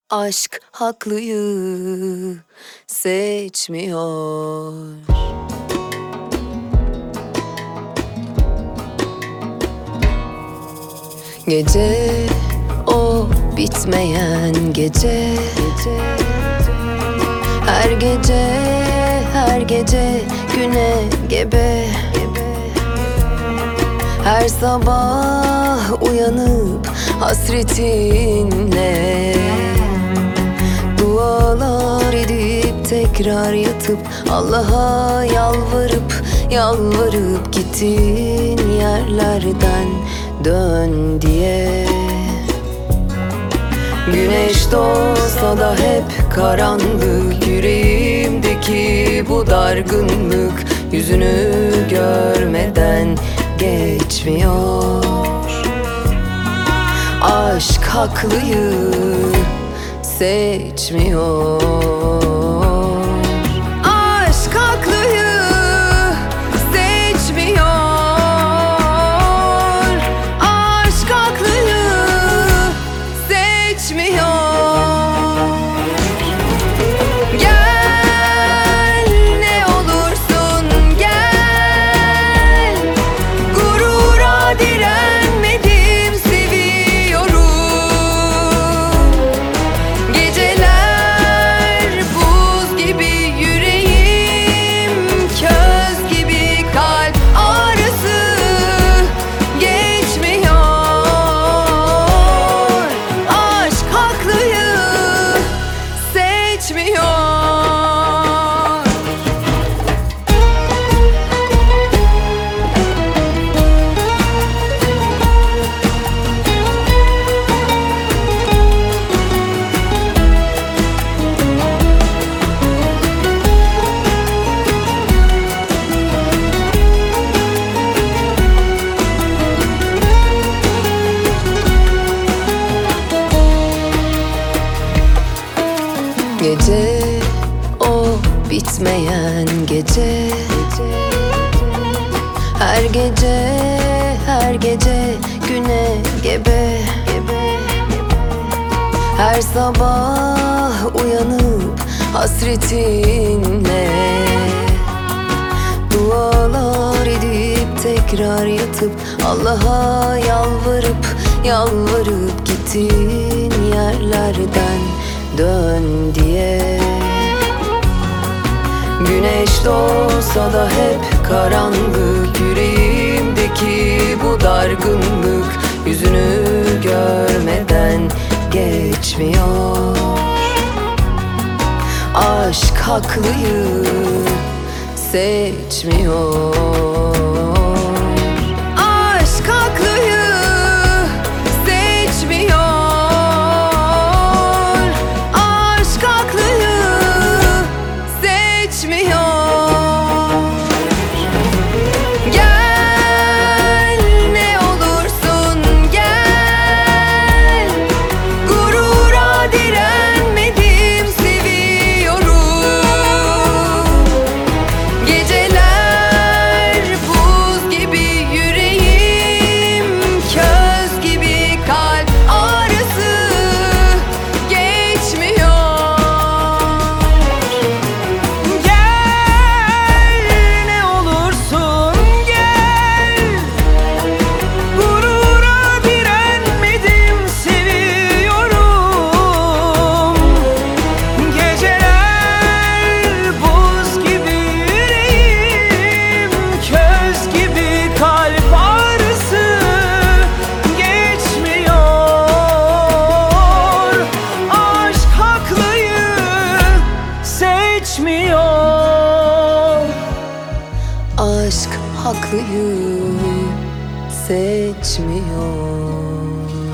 Aşk haklıyı seçmiyor. Gece o bitmeyen gece, her gece her gece güne gebe. Her sabah uyanıp hasretinle dualar edip tekrar yatıp Allah'a yalvarıp gittin yerlerden dön diye. Güneş doğsa da hep karanlık, yüreğimdeki bu dargınlık yüzünü görmeden geçmiyor. Aşk haklıyı seçmiyor. Aşk haklıyı seçmiyor. Aşk haklıyı seçmiyor. Gece o bitmeyen gece, her gece her gece güne gebe. Her sabah uyanıp hasretinle dualar edip tekrar yatıp Allah'a yalvarıp gittin yerlerden dön diye. Güneş doğsa da hep karanlık, yüreğimdeki bu dargınlık yüzünü görmeden geçmiyor. Aşk haklıyı seçmiyor. Aşk haklıyı seçmiyor. Aşk haklıyı seçmiyor.